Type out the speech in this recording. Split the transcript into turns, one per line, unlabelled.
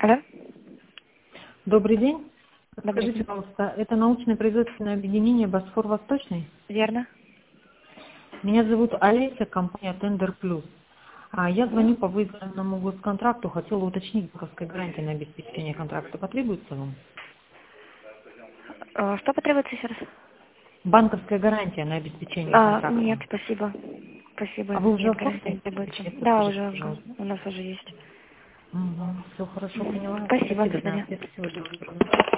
Алло?
Добрый день.
Добрый
Скажите,
день.
пожалуйста, это научно-производственное объединение «Босфор Восточный»?
Верно.
Меня зовут Олеся, компания «Тендер Плюс». Я звоню по выигранному госконтракту, хотела уточнить банковской гарантии на обеспечение контракта. Потребуется вам?
Что потребуется еще раз?
Банковская гарантия на обеспечение контракта.
Нет, спасибо. Спасибо,
А вы уже
нет, гарантии не
оформили?
требуется.
Честно
Да,
скажите,
уже,
пожалуйста.
у нас уже есть.
Все хорошо, поняла.
Спасибо, до
Спасибо, да.
свидания.
Всего доброго.